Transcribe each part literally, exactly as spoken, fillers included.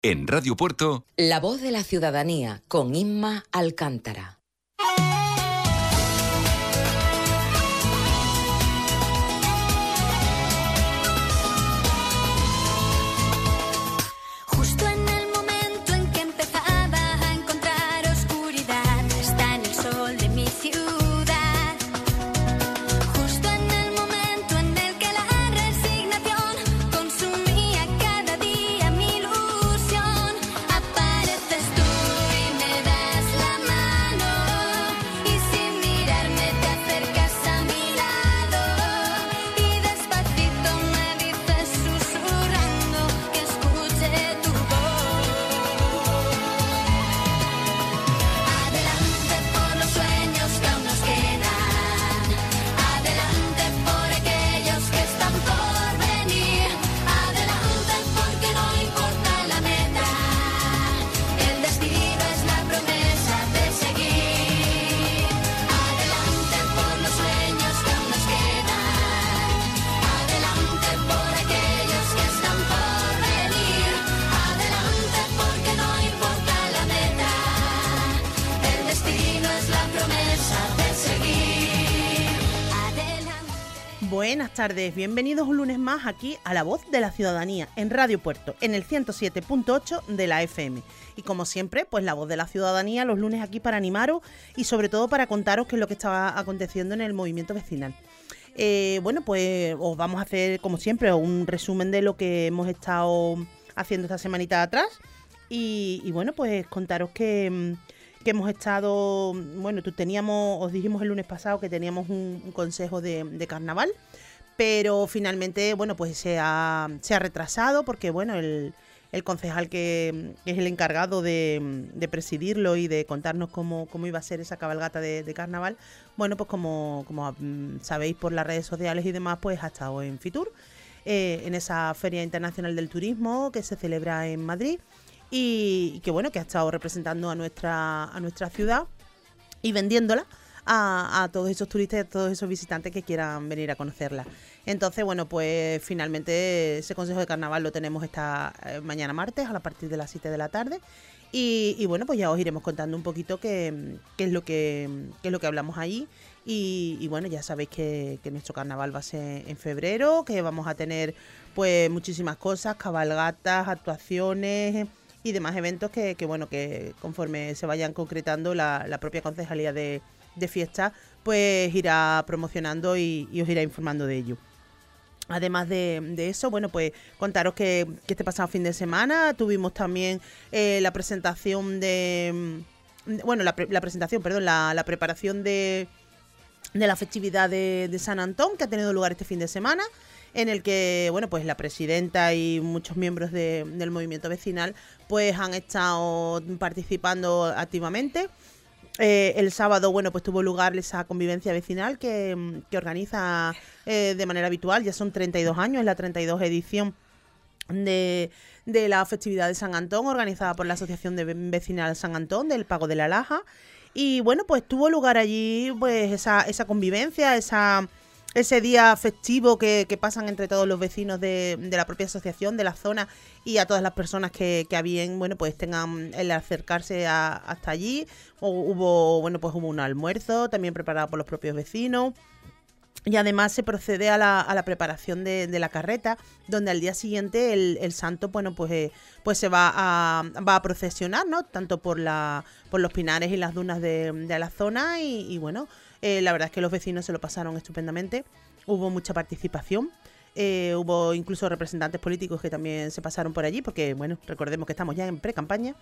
En Radio Puerto, La Voz de la Ciudadanía, con Inma Alcántara. Justo en el momento en que empezaba a encontrar oscuridad, está en el sol de mi ciudad. Justo en el momento en el que la resignación consumía cada día mi ilusión, apareces tú y me das la mano, y sin mirarme te acercas a mi lado, y despacito me dices susurrando que escuche tu voz. Adelante por los sueños que aún nos quedan, adelante por aquellos que están por venir, adelante porque no importa la meta, el destino es la promesa de seguir. Adelante por los sueños que aún nos quedan, adelante por aquellos que están por venir, adelante porque no importa la meta, el destino es la promesa de seguir. Adelante. Buenas tardes, bienvenidos un lunes más aquí a La Voz de la Ciudadanía en Radio Puerto, en el ciento siete punto ocho de la F M. Y como siempre, pues La Voz de la Ciudadanía los lunes aquí para animaros y sobre todo para contaros qué es lo que estaba aconteciendo en el movimiento vecinal. Eh, bueno, pues os vamos a hacer, como siempre, un resumen de lo que hemos estado haciendo esta semanita atrás. Y, y bueno, pues contaros que, mm, que hemos estado, bueno, tú teníamos, os dijimos el lunes pasado que teníamos un, un consejo de, de carnaval, pero finalmente, bueno, pues se ha, se ha retrasado porque, bueno, el, el concejal que, que es el encargado de, de presidirlo y de contarnos cómo, cómo iba a ser esa cabalgata de, de carnaval, bueno, pues como, como mm, sabéis por las redes sociales y demás, pues ha estado en Fitur, eh, en esa Feria Internacional del Turismo que se celebra en Madrid y, y que, bueno, que ha estado representando a nuestra, a nuestra ciudad y vendiéndola a, a todos esos turistas y a todos esos visitantes que quieran venir a conocerla. Entonces, bueno, pues finalmente ese consejo de carnaval lo tenemos esta eh, mañana martes a partir de las siete de la tarde y, y bueno, pues ya os iremos contando un poquito qué, qué es lo que qué es lo que hablamos ahí y, y bueno, ya sabéis que, que nuestro carnaval va a ser en febrero, que vamos a tener pues muchísimas cosas, cabalgatas, actuaciones y demás eventos que, que bueno, que conforme se vayan concretando la, la propia concejalía de, de fiesta pues irá promocionando y, y os irá informando de ello. Además de, de eso, bueno, pues contaros que, que este pasado fin de semana tuvimos también eh, la presentación de... Bueno, la, pre, la presentación, perdón, la, la preparación de, de la festividad de, de San Antón, que ha tenido lugar este fin de semana, en el que, bueno, pues la presidenta y muchos miembros de, del movimiento vecinal pues han estado participando activamente. Eh, el sábado, bueno, pues tuvo lugar esa convivencia vecinal que, que organiza eh, de manera habitual, ya son treinta y dos años, es la treinta y dos edición de, de la festividad de San Antón, organizada por la Asociación de Vecinal San Antón, del Pago de la Laja, y bueno, pues tuvo lugar allí pues esa, esa convivencia, esa... ese día festivo que, que pasan entre todos los vecinos de, de la propia asociación, de la zona y a todas las personas que, que a bien, bueno, pues tengan el acercarse a, hasta allí. O hubo, bueno, pues hubo un almuerzo también preparado por los propios vecinos. Y además se procede a la, a la preparación de, de la carreta, donde al día siguiente el, el santo, bueno, pues, eh, pues se va a, va a procesionar, ¿no? Tanto por la, por los pinares y las dunas de, de la zona y, y bueno, eh, la verdad es que los vecinos se lo pasaron estupendamente. Hubo mucha participación. Eh, hubo incluso representantes políticos que también se pasaron por allí, porque, bueno, recordemos que estamos ya en pre-campaña.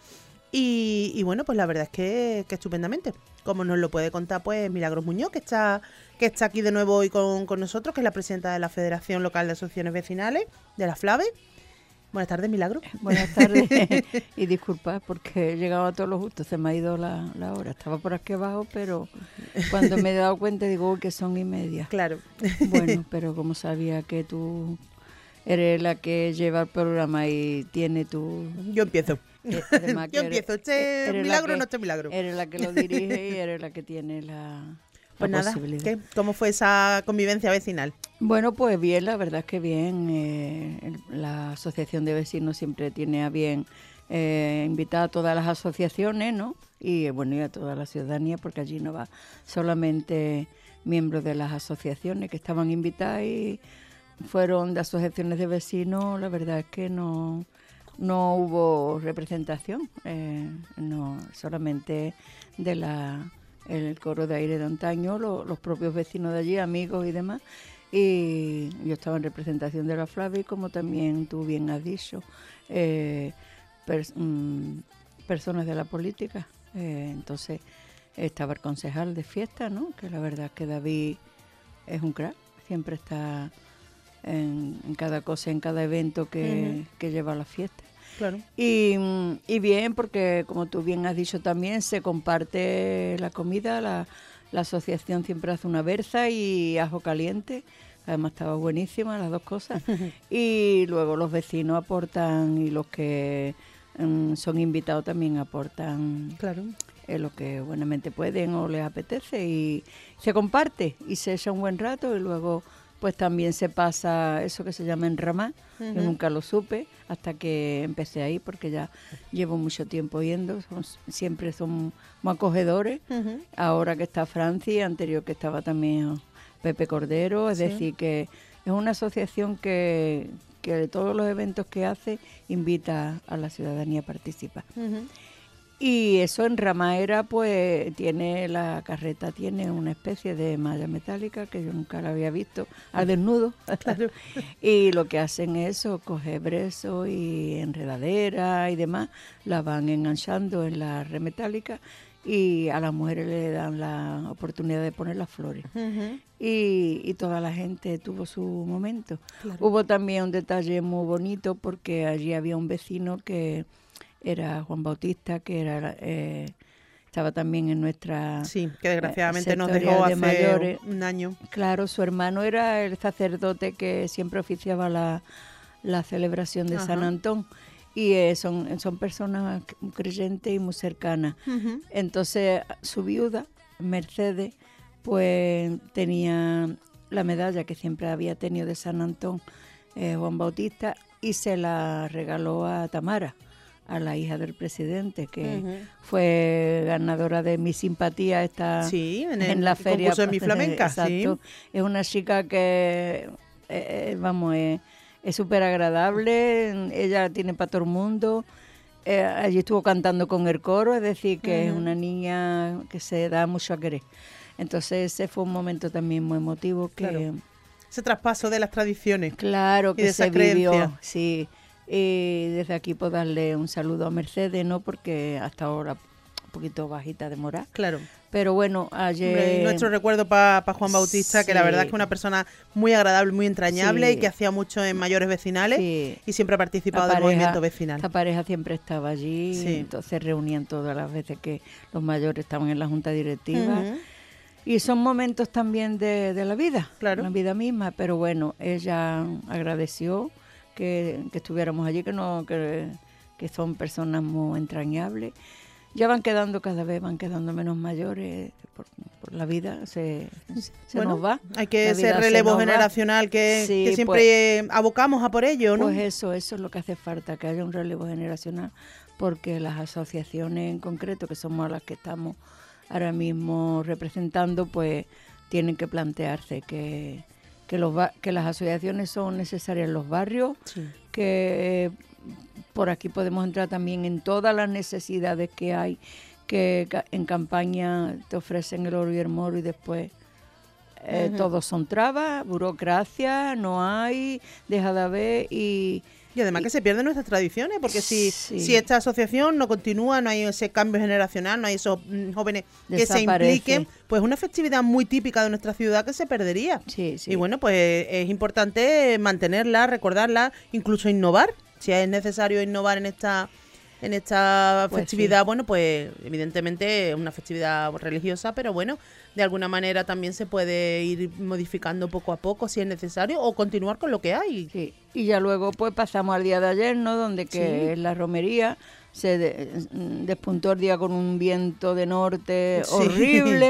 Y, y bueno, pues la verdad es que, que estupendamente. Como nos lo puede contar, pues, Milagros Muñoz, que está, que está aquí de nuevo hoy con, con nosotros, que es la presidenta de la Federación Local de Asociaciones Vecinales, de la FLAVE. Buenas tardes, Milagros. Buenas tardes. Y disculpad porque he llegado a todo lo justo, se me ha ido la, la hora. Estaba por aquí abajo, pero cuando me he dado cuenta digo uy, que son y media. Claro. Bueno, pero como sabía que tú eres la que lleva el programa y tiene tu... Yo empiezo. Eh, además que Yo eres, empiezo. Este eres milagro que, no este milagro. Eres la que lo dirige y eres la que tiene la... Pues nada, ¿qué? ¿Cómo fue esa convivencia vecinal? Bueno, pues bien, la verdad es que bien. Eh, la asociación de vecinos siempre tiene a bien eh, invitar a todas las asociaciones, ¿no? Y bueno, y a toda la ciudadanía, porque allí no va solamente miembros de las asociaciones que estaban invitadas, y fueron de asociaciones de vecinos. La verdad es que no, no hubo representación, eh, no solamente de la el coro de aire de antaño, lo, los propios vecinos de allí, amigos y demás. Y yo estaba en representación de la Flavia, y como también tú bien has dicho, eh, pers- mm, personas de la política. Eh, entonces estaba el concejal de fiesta, ¿no? Que la verdad es que David es un crack, siempre está en, en cada cosa, en cada evento que, uh-huh. que lleva a la fiesta. Claro. Y, y bien, porque como tú bien has dicho también, se comparte la comida, la, la asociación siempre hace una berza y ajo caliente, además estaba buenísima las dos cosas, y luego los vecinos aportan, y los que um, son invitados también aportan, claro, eh, lo que buenamente pueden o les apetece, y se comparte y se echa un buen rato, y luego pues también se pasa eso que se llama enramar. Uh-huh. Yo nunca lo supe hasta que empecé ahí, porque ya llevo mucho tiempo yendo, son, siempre son muy acogedores. Uh-huh. Ahora que está Franci, anterior que estaba también Pepe Cordero, es sí. decir, que es una asociación que, que de todos los eventos que hace invita a la ciudadanía a participar. Uh-huh. Y eso en Ramaera, pues tiene la carreta, tiene una especie de malla metálica que yo nunca la había visto al desnudo. Claro. Y lo que hacen es eso, coger brezo y enredadera y demás, la van enganchando en la red metálica, y a las mujeres le dan la oportunidad de poner las flores. Uh-huh. Y, y toda la gente tuvo su momento. Claro. Hubo también un detalle muy bonito, porque allí había un vecino que era Juan Bautista, que era eh, estaba también en nuestra... Sí, que desgraciadamente eh, nos dejó hace mayores. un año. Claro, su hermano era el sacerdote que siempre oficiaba la, la celebración de Ajá. San Antón, y eh, son, son personas creyentes y muy cercanas. Uh-huh. Entonces, su viuda, Mercedes, pues tenía la medalla que siempre había tenido de San Antón, eh, Juan Bautista, y se la regaló a Tamara, a la hija del presidente, que uh-huh. fue ganadora de Mi Simpatía esta sí, en, el en la feria concurso de Mi Flamenca. Exacto. Sí. Es una chica que, eh, vamos, es súper agradable, ella tiene para todo el mundo. Eh, allí estuvo cantando con el coro, es decir, que uh-huh. es una niña que se da mucho a querer. Entonces ese fue un momento también muy emotivo. Que claro. Ese traspaso de las tradiciones. Claro, que y de se esa vivió, creencia. Sí. Y desde aquí puedo darle un saludo a Mercedes, ¿no? Porque hasta ahora un poquito bajita de moral. Claro. Pero bueno, ayer... Hombre, nuestro recuerdo para pa Juan Bautista, sí. que la verdad es que es una persona muy agradable, muy entrañable, sí. y que hacía mucho en mayores vecinales, sí. y siempre ha participado pareja, del movimiento vecinal. Esta pareja siempre estaba allí, sí. entonces reunían todas las veces que los mayores estaban en la junta directiva. Uh-huh. Y son momentos también de, de la vida, claro. la vida misma, pero bueno, ella agradeció Que, que estuviéramos allí, que no que, que son personas muy entrañables. Ya van quedando cada vez, van quedando menos mayores, por, por la vida se, se bueno, nos va. Hay que ese relevo generacional que, sí, que siempre pues, abocamos a por ello, ¿no? Pues eso, eso es lo que hace falta, que haya un relevo generacional, porque las asociaciones en concreto, que somos las que estamos ahora mismo representando, pues tienen que plantearse que Que, los ba- que las asociaciones son necesarias en los barrios, sí. que eh, por aquí podemos entrar también en todas las necesidades que hay, que ca- en campaña te ofrecen el oro y el moro y después eh, uh-huh. todos son trabas, burocracia, no hay, deja de haber y... Y además y, que se pierden nuestras tradiciones, porque si, sí. si esta asociación no continúa, no hay ese cambio generacional, no hay esos mm, jóvenes que se impliquen, pues una festividad muy típica de nuestra ciudad que se perdería. Sí, sí. Y bueno, pues es importante mantenerla, recordarla, incluso innovar, si es necesario innovar en esta en esta pues festividad, sí. bueno, pues evidentemente es una festividad religiosa, pero bueno, de alguna manera también se puede ir modificando poco a poco si es necesario o continuar con lo que hay. Sí. Y ya luego pues pasamos al día de ayer, ¿no? Donde que sí. es la romería, se de, despuntó el día con un viento de norte sí. horrible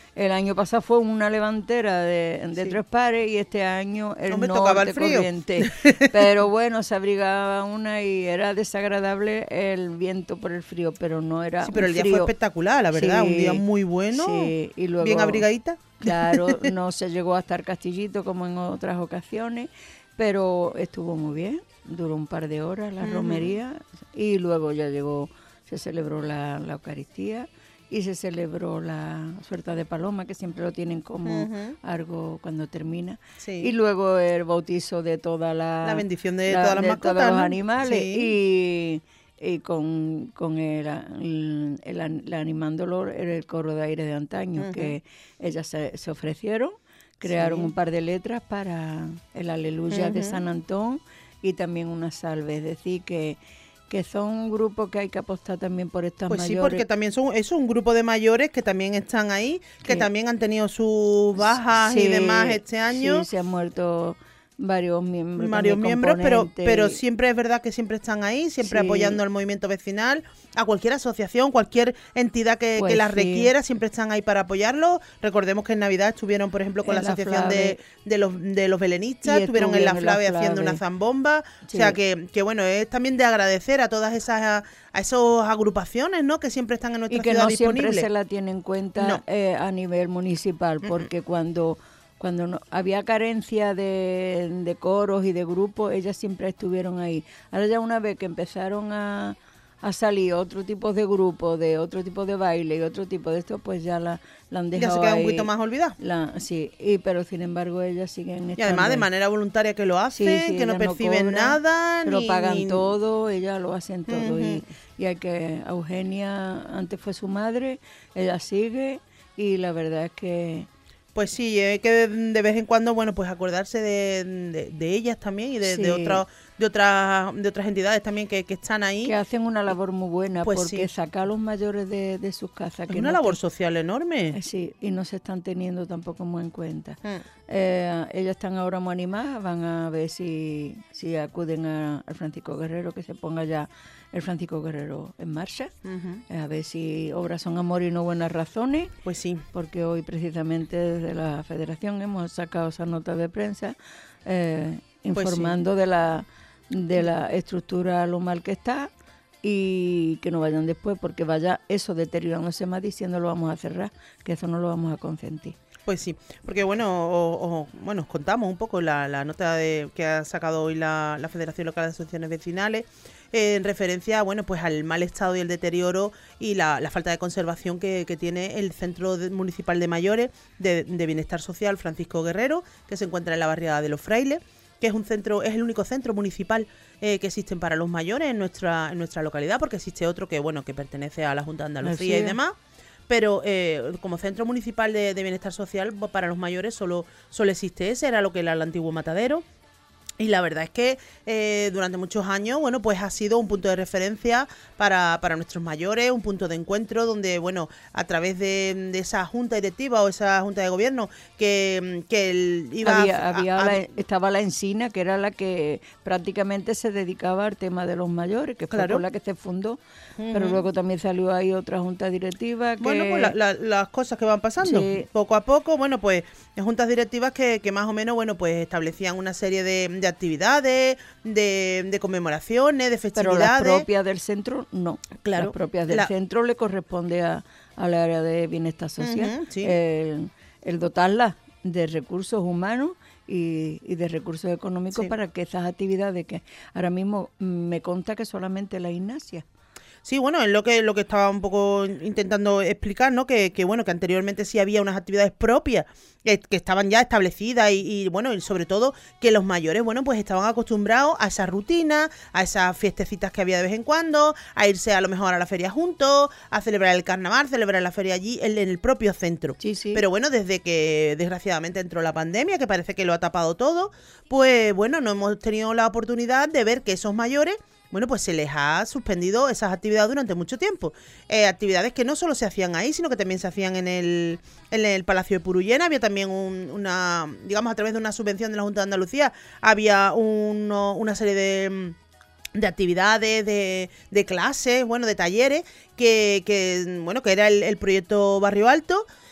El año pasado fue una levantera de, de Sí. tres pares y este año el No me norte tocaba el frío. corriente. Pero bueno, se abrigaba una y era desagradable el viento por el frío, pero no era Sí, pero un el día frío. fue espectacular, la verdad, un Sí, día muy bueno, sí, y luego, bien abrigadita. Claro, no se llegó a estar Castillito como en otras ocasiones, pero estuvo muy bien, duró un par de horas la Ujú. romería y luego ya llegó, se celebró la, la Eucaristía y se celebró la suelta de paloma, que siempre lo tienen como Ujú. algo cuando termina. Sí. Y luego el bautizo de toda la... La bendición de todas las mascotas, todos los ¿no? animales Sí. y, y con, con el, el, el, el animándolo era el coro de aire de antaño, Ujú. que ellas se, se ofrecieron, crearon Sí. un par de letras para el Aleluya de Ujú. San Antón y también una salve, es decir, que que son un grupo que hay que apostar también por estas Pues sí, mayores. porque también son es un grupo de mayores que también están ahí, que Sí. también han tenido sus bajas y Sí, demás este año. Sí, se han muerto varios miembros. Varios también miembros, pero, componentes pero y- siempre es verdad que siempre están ahí, siempre Sí. apoyando al movimiento vecinal, a cualquier asociación, cualquier entidad que, Pues que las sí. requiera, siempre están ahí para apoyarlo. Recordemos que en Navidad estuvieron, por ejemplo, con la En la asociación de, Flave. de los de los belenistas, Y estuvieron en la estuvieron en la Flave haciendo Flave. una zambomba. Sí. O sea que, que bueno, es también de agradecer a todas esas a, a esos agrupaciones, ¿no? Que siempre están en nuestra y que ciudad no siempre disponibles. se la tiene en cuenta No. eh, a nivel municipal, porque cuando cuando no, había carencia de, de coros y de grupos, ellas siempre estuvieron ahí. Ahora ya una vez que empezaron a, a salir otro tipo de grupos, de otro tipo de baile y otro tipo de esto, pues ya la, la han Ya dejado se queda un ahí. poquito más olvidada. La, sí, y, pero sin embargo ellas siguen Y además de manera voluntaria que lo Sí, hacen, sí, que no ellas perciben cobran, nada, se lo ni- pagan ni- todo, ellas lo hacen todo. Ujú. y, y hay que, Eugenia antes fue su madre, ella sigue y la verdad es que Pues sí, hay que de, de vez en cuando, bueno, pues acordarse de, de- de ellas también y de, de, Sí. otras de, otras de otras entidades también que, que están ahí. que hacen una labor muy buena, Pues porque sí. sacar a los mayores de, de sus casas. Es que una no labor te- social enorme. eh, Sí, y no se están teniendo tampoco muy en cuenta. Mm. Eh, ellas están ahora muy animadas, van a ver si, si acuden a- al Francisco Guerrero, que se ponga ya el Francisco Guerrero en marcha, Ujú. eh, a ver si obras son amor y no buenas razones, Pues sí. porque hoy precisamente desde la Federación hemos sacado esa nota de prensa eh, Pues sí. informando de la de la estructura lo mal que está y que no vayan después porque vaya eso deteriorándose más diciendo lo vamos a cerrar, que eso no lo vamos a consentir. Pues sí, porque bueno, o- o- bueno, os contamos un poco la, la nota de, que ha sacado hoy la, la Federación Local de Asociaciones Vecinales eh, en referencia, bueno, pues al mal estado y el deterioro y la, la falta de conservación que, que tiene el Centro de- Municipal de Mayores de, de Bienestar Social Francisco Guerrero, que se encuentra en la barriada de Los Frailes, que es un centro, es el único centro municipal eh, que existen para los mayores en nuestra, en nuestra localidad, porque existe otro que bueno, que pertenece a la Junta de Andalucía Así y es. demás. Pero eh, como centro municipal de, de bienestar social pues, para los mayores solo, solo existe ese, era lo que era el antiguo matadero. Y la verdad es que eh, durante muchos años, bueno, pues ha sido un punto de referencia para, para nuestros mayores, un punto de encuentro donde, bueno, a través de, de esa junta directiva o esa junta de gobierno que, que el- iba había, a- había a- la- estaba la Encina, que era la que prácticamente se dedicaba al tema de los mayores, que fue Claro. con la que se fundó, pero Ujú. luego también salió ahí otra junta directiva que... Bueno, pues la- la- las cosas que van pasando, Sí. poco a poco, bueno, pues juntas directivas que, que más o menos, bueno, pues establecían una serie de, de actividades, de, de conmemoraciones, de Pero las festividades. propias del centro, no. Claro. Las propias del La- centro le corresponde a, al área de bienestar social Ujú, sí. el, el dotarla de recursos humanos y, y de recursos económicos Sí. para que esas actividades que ahora mismo mm, me consta que solamente la Ignacia. Sí, bueno, es lo que lo que estaba un poco intentando explicar, ¿no? Que, que bueno, que anteriormente sí había unas actividades propias que, que estaban ya establecidas y, y, bueno, y sobre todo que los mayores, bueno, pues estaban acostumbrados a esa rutina, a esas fiestecitas que había de vez en cuando, a irse a lo mejor a la feria juntos, a celebrar el carnaval, celebrar la feria allí en, en el propio centro. Sí, sí. Pero bueno, desde que desgraciadamente entró la pandemia, que parece que lo ha tapado todo, pues bueno, no hemos tenido la oportunidad de ver que esos mayores, bueno, pues se les ha suspendido esas actividades durante mucho tiempo. Eh, actividades que no solo se hacían ahí, sino que también se hacían en el, en el Palacio de Purullena. Había también un- una, digamos, a través de una subvención de la Junta de Andalucía, había uno- una serie de... de actividades, de, de clases, bueno, de talleres, que, que bueno, que era el, el proyecto Barrio Alto.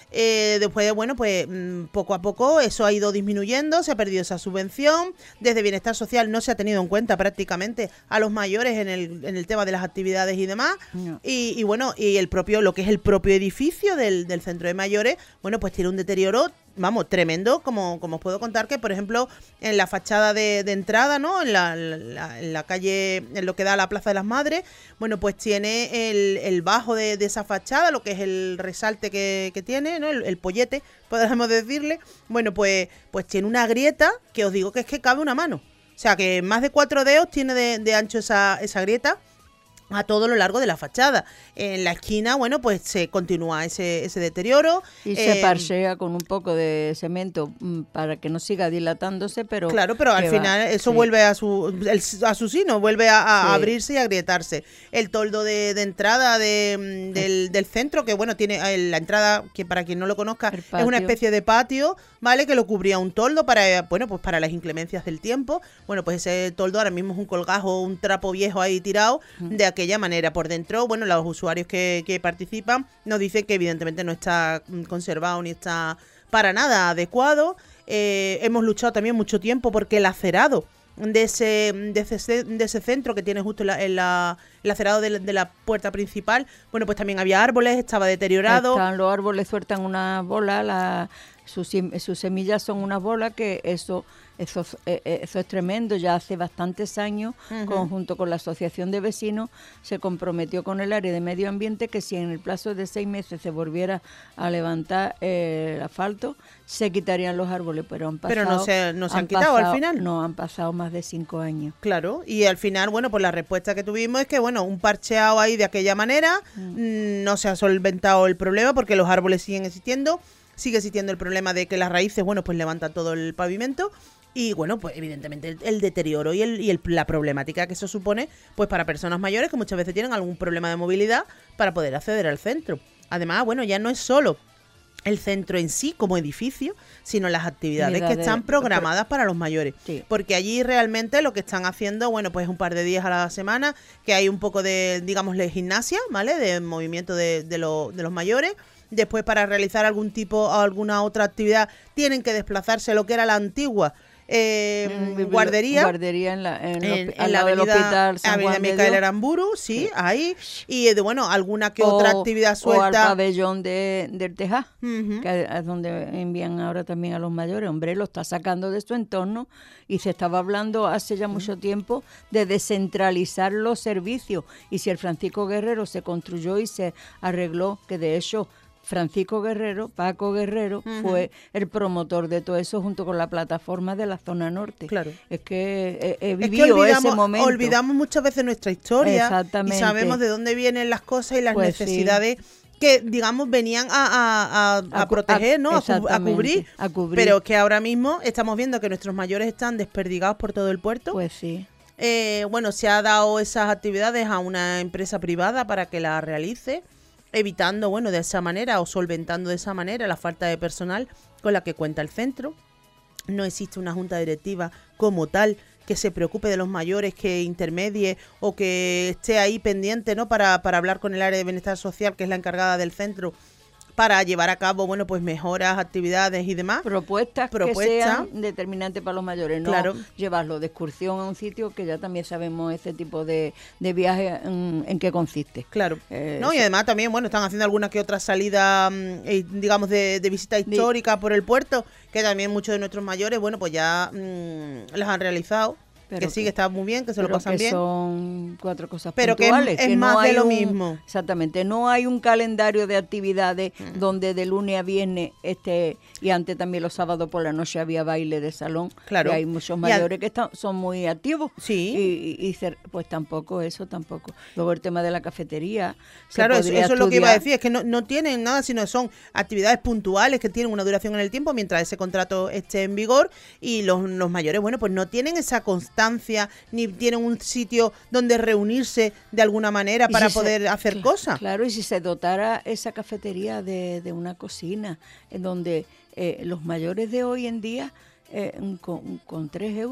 Eh, después, bueno, pues mm, poco a poco eso ha ido disminuyendo, se ha perdido esa subvención. Desde Bienestar Social no se ha tenido en cuenta prácticamente a los mayores en el, en el tema de las actividades y demás. No. Y, y bueno, y el propio, lo que es el propio edificio del, del centro de mayores, bueno, pues tiene un deterioro, vamos, tremendo, como, como os puedo contar que, por ejemplo, en la fachada de, de entrada, ¿no? En la, la, en la calle, en lo que da a la Plaza de las Madres, bueno, pues tiene el, el bajo de, de esa fachada, lo que es el resalte que, que tiene, ¿no? El, el pollete, podemos decirle, bueno, pues, pues tiene una grieta que os digo que es que cabe una mano. O sea, que más de cuatro dedos tiene de, de ancho esa, esa grieta a todo lo largo de la fachada. En la esquina, bueno, pues se continúa ese, ese deterioro. Y eh, se parchea con un poco de cemento mm, para que no siga dilatándose, pero... Claro, pero al que final va, eso sí. vuelve a su el, a su sino, vuelve a, a Sí. abrirse y a agrietarse. El toldo de, de entrada de, mm, del, del centro, que bueno, tiene eh, la entrada, que para quien no lo conozca, El es una patio. especie de patio, ¿vale? Que lo cubría un toldo para, eh, bueno, pues para las inclemencias del tiempo. Bueno, pues ese toldo ahora mismo es un colgajo, un trapo viejo ahí tirado, de aquella manera. Por dentro, bueno, los usuarios que, que participan nos dicen que evidentemente no está mm, conservado ni está para nada adecuado. Eh, hemos luchado también mucho tiempo porque el acerado de ese, de ese, de ese centro que tiene justo en la, en la- el acerado de la, de la puerta principal, bueno, pues también había árboles, estaba deteriorado. Están, los árboles sueltan una bola, la, sus, sem- sus semillas son unas bolas que eso, eso, eh, eh, eso es tremendo. Ya hace bastantes años, Ujú. conjunto con la Asociación de Vecinos, se comprometió con el área de medio ambiente que si en el plazo de seis meses se volviera a levantar eh, el asfalto, se quitarían los árboles, pero han pasado... Pero no se- no se han quitado al pasado- final. No, han pasado más de cinco años. Claro, y al final, bueno, pues la respuesta que tuvimos es que, bueno, un parcheado ahí de aquella manera, mm, no se ha solventado el problema porque los árboles siguen existiendo, sigue existiendo el problema de que las raíces, bueno, pues levantan todo el pavimento y, bueno, pues evidentemente el, el deterioro y, el, y el- la problemática que eso supone, pues para personas mayores que muchas veces tienen algún problema de movilidad para poder acceder al centro. Además, bueno, ya no es solo el centro en sí como edificio, sino las actividades que Actividades, están programadas para los mayores. Sí. Porque allí realmente lo que están haciendo, bueno, pues un par de días a la semana, que hay un poco de, digamos, de gimnasia, ¿vale? De movimiento de, de, lo- de los mayores. Después, para realizar algún tipo o alguna otra actividad, tienen que desplazarse a lo que era la antigua eh, Mm, guardería. Guardería en la, en el En, hospi- en al la lado del avenida, hospital San avenida Juan de Micael Dios. Aramburu, sí, ahí. Y eh, de, bueno, alguna que otra O- actividad O al suelta. pabellón de, del Tejá, Ujú. que es donde envían ahora también a los mayores. Hombre, lo está sacando de su entorno y se estaba hablando hace ya mucho tiempo de descentralizar los servicios. Y si el Francisco Guerrero se construyó y se arregló, que de hecho Francisco Guerrero, Paco Guerrero, fue el promotor de todo eso junto con la plataforma de la zona norte. Claro. Es que he, he Es que vivido olvidamos, ese momento. olvidamos muchas veces nuestra historia Exactamente. y sabemos de dónde vienen las cosas y las Pues sí. necesidades que, digamos, venían a, a- a- a A cu- proteger, a- ¿no? A, cu- a exactamente, cubrir. a cubrir. Pero que ahora mismo estamos viendo que nuestros mayores están desperdigados por todo el puerto. Pues sí. Eh, bueno, se ha dado esas actividades a una empresa privada para que las realice, evitando, bueno, de esa manera o solventando de esa manera la falta de personal con la que cuenta el centro. No existe una junta directiva como tal que se preocupe de los mayores, que intermedie o que esté ahí pendiente, ¿no? Para, para hablar con el área de bienestar social, que es la encargada del centro, para llevar a cabo, bueno, pues mejoras, actividades y demás. Propuestas, que Propuesta. sean determinantes para los mayores, no Claro. llevarlo de excursión a un sitio que ya también sabemos ese tipo de, de viaje en, en qué consiste. Claro. Eh, no, y eso. además también, bueno, están haciendo alguna que otra salida, mm, eh, digamos, de, de visita histórica por el puerto, que también muchos de nuestros mayores, bueno, pues ya mm, las han realizado. Pero que sí, que- que está muy bien, que se lo Pero pasan que bien. son cuatro cosas Pero que es- puntuales. es no más de hay lo un- mismo. Exactamente, no hay un calendario de actividades donde de lunes a viernes, este y antes también los sábados por la noche había baile de salón. Claro. Y hay muchos Y al- mayores que están, son muy activos. Sí. Y, y- y cer- pues tampoco, eso tampoco. Luego el tema de la cafetería. se Claro, eso, podría eso es lo que iba a estudiar. decir, es que no, no tienen nada, sino son actividades puntuales que tienen una duración en el tiempo mientras ese contrato esté en vigor y los, los mayores, bueno, pues no tienen esa constancia ni tienen un sitio donde reunirse de alguna manera Y para si se- poder hacer cla- cosas. Claro, y si se dotara esa cafetería de, de una cocina, en donde eh, los mayores de hoy en día, eh, con, con tres euros,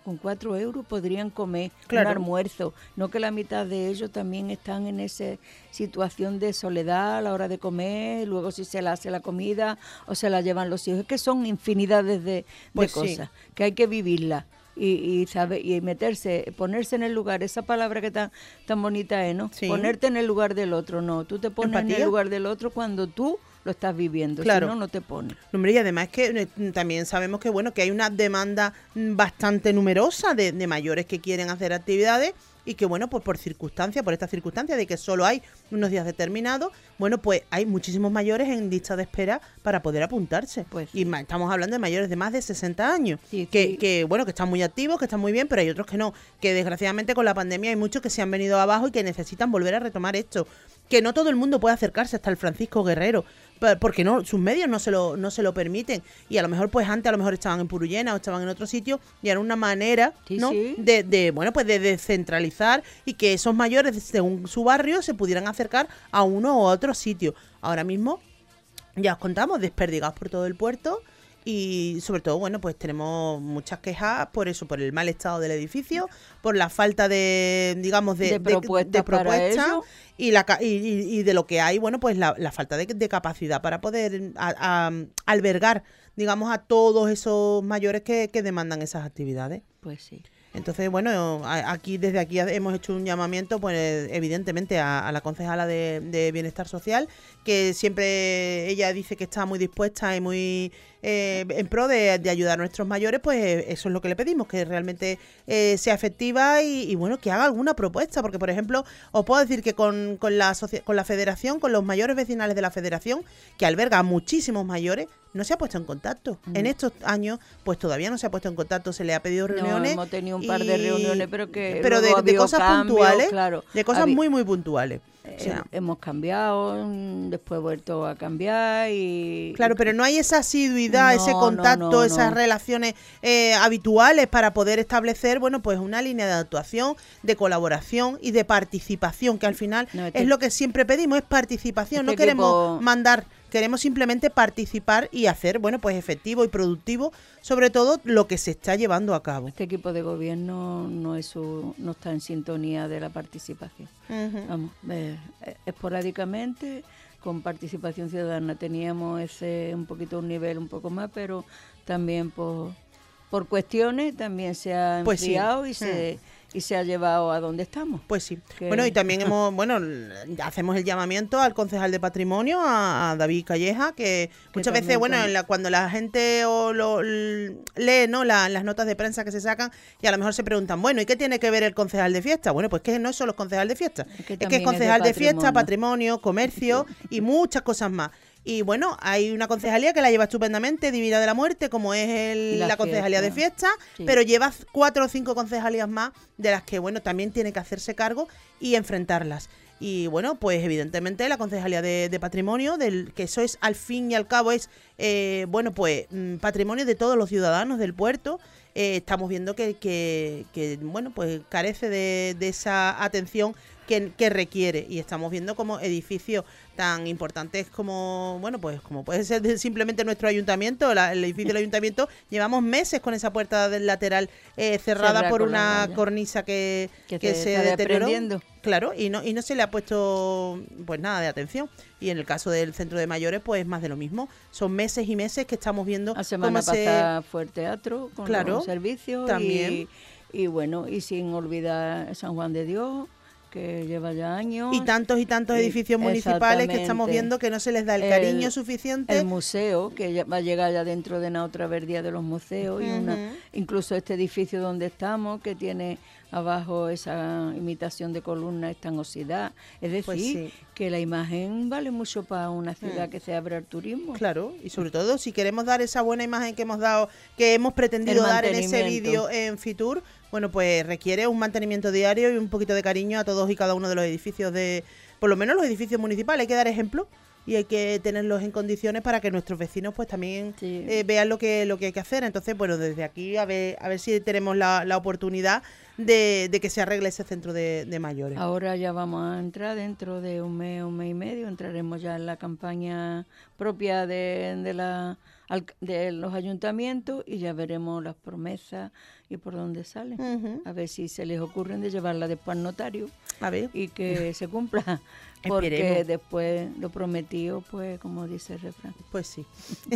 con cuatro euros podrían comer Claro. un almuerzo. No que la mitad de ellos también están en esa situación de soledad a la hora de comer, luego si se la hace la comida o se la llevan los hijos. Es que son infinidades de, de Pues sí. cosas que hay que vivirlas. Y, y sabe y meterse, ponerse en el lugar, esa palabra que tan tan bonita es, ¿no? Sí. Ponerte en el lugar del otro, no, tú te pones en Empatía. el lugar del otro cuando tú lo estás viviendo, Claro. si no, no te pones. Hombre, y además es que eh, también sabemos que bueno que hay una demanda mm, bastante numerosa de, de mayores que quieren hacer actividades y que bueno, pues por circunstancia, por esta circunstancia de que solo hay unos días determinados, bueno, pues hay muchísimos mayores en lista de espera para poder apuntarse. Pues y ma- estamos hablando de mayores de más de sesenta años, Sí, que, sí. que bueno, que están muy activos, que están muy bien, pero hay otros que no, que desgraciadamente con la pandemia hay muchos que se han venido abajo y que necesitan volver a retomar esto. Que no todo el mundo puede acercarse hasta el Francisco Guerrero, pa- porque no sus medios no se lo no se lo permiten, y a lo mejor pues antes a lo mejor estaban en Purullena o estaban en otro sitio y era una manera, Sí, ¿no? sí. de, de bueno pues de descentralizar y que esos mayores según su barrio se pudieran acercar a uno u otro sitio. Ahora mismo ya os contamos, desperdigados por todo el puerto. Y sobre todo, bueno, pues tenemos muchas quejas por eso, por el mal estado del edificio, por la falta de, digamos, de, De propuestas para propuesta ello. y, la, ca- y, y- y de lo que hay, bueno, pues la, la falta de, de capacidad para poder a- a- albergar, digamos, a todos esos mayores que, que demandan esas actividades. Pues sí. Entonces, bueno, a- aquí desde aquí hemos hecho un llamamiento, pues evidentemente a, a la concejala de, de Bienestar Social, que siempre ella dice que está muy dispuesta y muy eh, en pro de, de ayudar a nuestros mayores, pues eh, eso es lo que le pedimos, que realmente eh, sea efectiva y, y, bueno, que haga alguna propuesta, porque por ejemplo, os puedo decir que con, con, la, asocia- con la federación, con los mayores vecinales de la federación, que alberga a muchísimos mayores, no se ha puesto en contacto. No. En estos años, pues todavía no se ha puesto en contacto, se le ha pedido No, reuniones. hemos tenido un par de y- reuniones, pero que pero de, luego ha de habido cosas cambios, puntuales, claro. de cosas Habi- muy muy puntuales. O sea, Eh, hemos cambiado, mm, después he vuelto a cambiar y... claro, pero no hay esa asiduidad, No, ese no, contacto, no, esas no. relaciones eh, habituales para poder establecer, bueno, pues una línea de actuación, de colaboración y de participación, que al final No, este- es lo que siempre pedimos, es participación. este No queremos equipo- mandar, queremos simplemente participar y hacer, bueno, pues efectivo y productivo, sobre todo lo que se está llevando a cabo. Este equipo de gobierno no es su, no está en sintonía de la participación. Ujú. Vamos, eh, eh, esporádicamente, con participación ciudadana teníamos ese un poquito un nivel un poco más, pero también por, por cuestiones también se ha Pues sí. enfriado y se y se ha llevado a donde estamos. Pues sí. Que- Bueno, y también hemos, bueno, l- hacemos el llamamiento al concejal de Patrimonio, a, a David Calleja, que muchas veces, también bueno, con- en la- cuando la gente o lo, l- lee, ¿no? La- las notas de prensa que se sacan y a lo mejor se preguntan, bueno, ¿y qué tiene que ver el concejal de fiesta? Bueno, pues que no es solo concejal de fiesta, Es que es que también es es de concejal de, fiesta, patrimonio. patrimonio, comercio y muchas cosas más. Y bueno, hay una concejalía que la lleva estupendamente, Divina de la Muerte, como es el- Y la, la concejalía de fiesta. fiesta, Sí. pero lleva cuatro o cinco concejalías más de las que, bueno, también tiene que hacerse cargo y enfrentarlas. Y bueno, pues evidentemente la Concejalía de, de Patrimonio, del que eso es al fin y al cabo es, eh, bueno, pues mm, patrimonio de todos los ciudadanos del puerto. Eh, estamos viendo que, que, que, bueno, pues carece de, de esa atención que, que requiere, y estamos viendo como edificios tan importantes como, bueno, pues como puede ser de- simplemente nuestro ayuntamiento, la- el edificio del ayuntamiento, llevamos meses con esa puerta del lateral eh, cerrada Cerrada por con la una malla. cornisa que, Que que se se está deterioró. desprendiendo. Claro, y no, y no se le ha puesto pues nada de atención. Y en el caso del centro de mayores, pues más de lo mismo. Son meses y meses que estamos viendo La semana cómo se... pasada fue el teatro con Claro, los servicios también. Y, y bueno, y sin olvidar San Juan de Dios, que lleva ya años. Y tantos y tantos Y- edificios municipales que estamos exactamente. viendo que no se les da el El- cariño suficiente. El museo, que ya va a llegar ya dentro de la otra vez día de los museos, y una, Ujú. incluso este edificio donde estamos, que tiene abajo esa imitación de columna, está en oxidad. Es decir, Pues sí. que la imagen vale mucho para una ciudad Mm. que se abre al turismo. Claro, y sobre todo si queremos dar esa buena imagen que hemos dado, que hemos pretendido El dar en ese mantenimiento. vídeo en Fitur, bueno, pues requiere un mantenimiento diario y un poquito de cariño a todos y cada uno de los edificios de, por lo menos los edificios municipales, hay que dar ejemplo y hay que tenerlos en condiciones para que nuestros vecinos pues también Sí. eh, vean lo que lo que hay que hacer. Entonces, bueno, desde aquí a ver a ver si tenemos la, la oportunidad de, de que se arregle ese centro de, de mayores. Ahora ya vamos a entrar dentro de un mes, un mes y medio, entraremos ya en la campaña propia de, de, la, de los ayuntamientos y ya veremos las promesas y por dónde salen. Ujú. A ver si se les ocurren de llevarla después al notario A ver, y que se cumpla, porque Esperemos. después lo prometido, pues como dice el refrán, pues sí.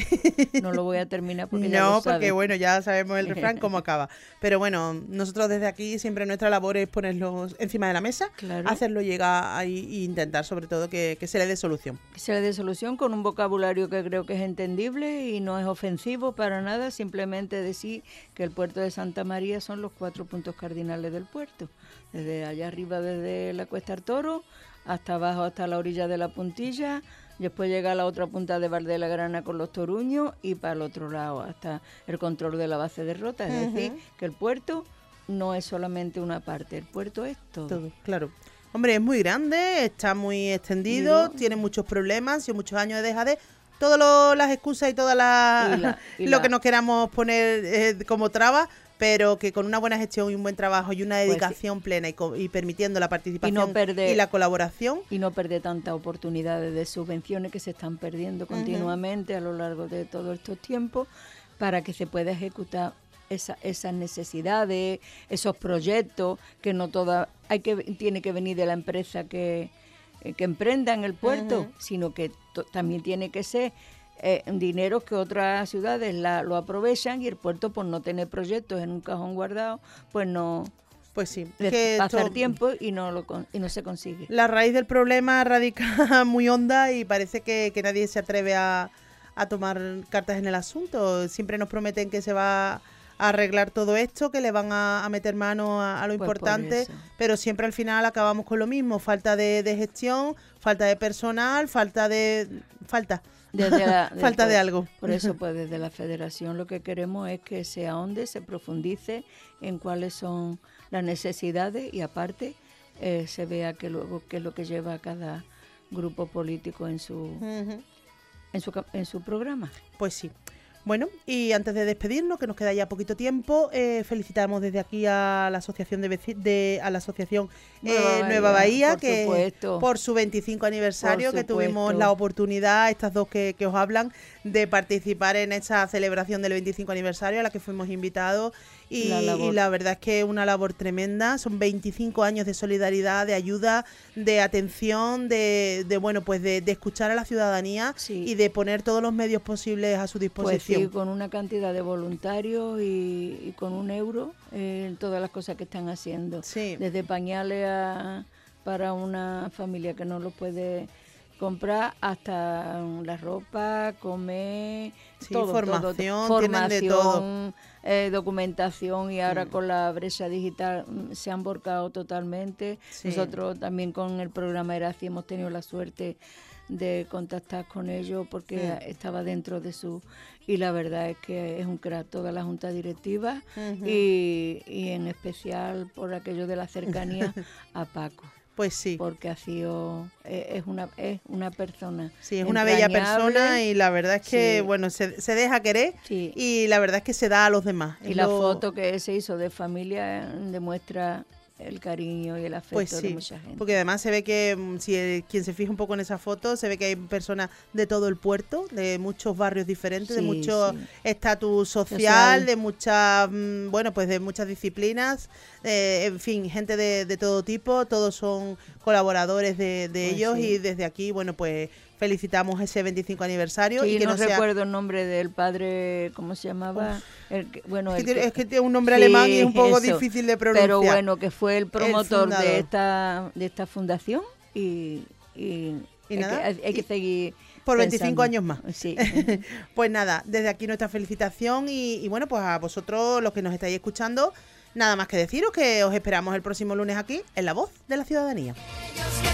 no lo voy a terminar porque ya No, lo porque sabe. bueno, ya sabemos el refrán cómo acaba. Pero bueno, nosotros desde aquí siempre nuestra labor es ponerlo encima de la mesa, Claro. hacerlo llegar ahí e intentar sobre todo que, que se le dé solución. Que se le dé solución con un vocabulario que creo que es entendible y no es ofensivo para nada, simplemente decir que el puerto de Santa María son los cuatro puntos cardinales del puerto, desde allá arriba, desde la Cuesta del Toro, hasta abajo, hasta la orilla de la Puntilla, después llega a la otra punta de Val de la Grana con los Toruños y para el otro lado hasta el control de la base de Rota, es Ujú. decir, que el puerto no es solamente una parte, el puerto es todo. Todo, claro. Hombre, es muy grande, está muy extendido, Digo- tiene muchos problemas, y muchos años de dejadez. Todas las excusas y todas las Y la- y lo la- que nos queramos poner eh, como trabas, pero que con una buena gestión y un buen trabajo y una Pues sí. dedicación plena y, co- y permitiendo la participación Y no perder- y la colaboración, y no perder tantas oportunidades de subvenciones que se están perdiendo continuamente a lo largo de todos estos tiempos para que se pueda ejecutar esa, esas necesidades, esos proyectos que no toda hay que tiene que venir de la empresa que, eh, que emprenda en el puerto, Ujú. sino que to- también tiene que ser eh, dinero que otras ciudades la, lo aprovechan y el puerto por no tener proyectos en un cajón guardado, pues no pues sí. de que pasar esto- tiempo y no lo con- y no se consigue. La raíz del problema radica muy honda y parece que, que nadie se atreve a, a tomar cartas en el asunto. Siempre nos prometen que se va a arreglar todo esto, que le van a, a meter mano a, a lo Pues por importante, eso. pero siempre al final acabamos con lo mismo. Falta de, de gestión, falta de personal, falta de... falta. Desde la- Falta de después- algo. Por eso, pues desde la federación lo que queremos es que se ahonde, se profundice en cuáles son las necesidades y aparte eh, se vea que luego qué es lo que lleva a cada grupo político en su Ujú. en su ca- en su programa. Pues sí. Bueno, y antes de despedirnos, que nos queda ya poquito tiempo, eh, felicitamos desde aquí a la asociación de, veci- de a la asociación eh, Nueva Nueva Bahía, Bahía, por que supuesto. por su veinticinco aniversario, Por que tuvimos supuesto. la oportunidad, estas dos que, que os hablan, de participar en esa celebración del veinticinco aniversario a la que fuimos invitados. Y La y labor. la verdad es que es una labor tremenda, son veinticinco años de solidaridad, de ayuda, de atención, de, de bueno, pues de, de escuchar a la ciudadanía Sí. y de poner todos los medios posibles a su Pues disposición. sí, con una cantidad de voluntarios y, y con un euro eh, en todas las cosas que están haciendo. Sí. Desde pañales a- para una familia que no lo puede comprar hasta um, la ropa, comer, Sí, todo, formación, todo, tienen de todo. formación, eh, documentación y ahora con la brecha digital mm, se han volcado totalmente. Sí. Nosotros también con el programa Eraci hemos tenido la suerte de contactar con ellos porque Sí. estaba dentro de su... Y la verdad es que es un crack toda la junta directiva Ujú. y, y en especial por aquello de la cercanía a Paco, Pues sí, porque ha sido... eh, es una es una persona sí, es una bella entrañable. persona y la verdad es que, Sí. bueno, se, se deja querer Sí. y la verdad es que se da a los demás. Y Es la lo- foto que se hizo de familia eh, demuestra el cariño y el afecto Pues de sí, mucha gente. porque además se ve que mm, si el- quien se fija un poco en esa foto, se ve que hay personas de todo el puerto, de muchos barrios diferentes, de Sí, mucho sí. estatus social, Social. de muchas, mm, bueno, pues de muchas disciplinas, eh, en fin, gente de, de todo tipo, todos son colaboradores de, de Pues ellos sí. y desde aquí, bueno, pues felicitamos ese veinticinco aniversario Sí, y que no, no, sea... recuerdo el nombre del padre, ¿cómo se llamaba? El que- bueno, Es que, el tiene, que- es que tiene un nombre Sí, alemán y es un poco eso. difícil de pronunciar. Pero bueno, que fue el promotor fundador. de esta de esta fundación y, y, ¿Y hay, nada? Que, hay, hay que Y- seguir por veinticinco pensando. años más. Sí. Pues nada, desde aquí nuestra felicitación y, y bueno, pues a vosotros los que nos estáis escuchando, nada más que deciros que os esperamos el próximo lunes aquí en La Voz de la Ciudadanía. Ellos que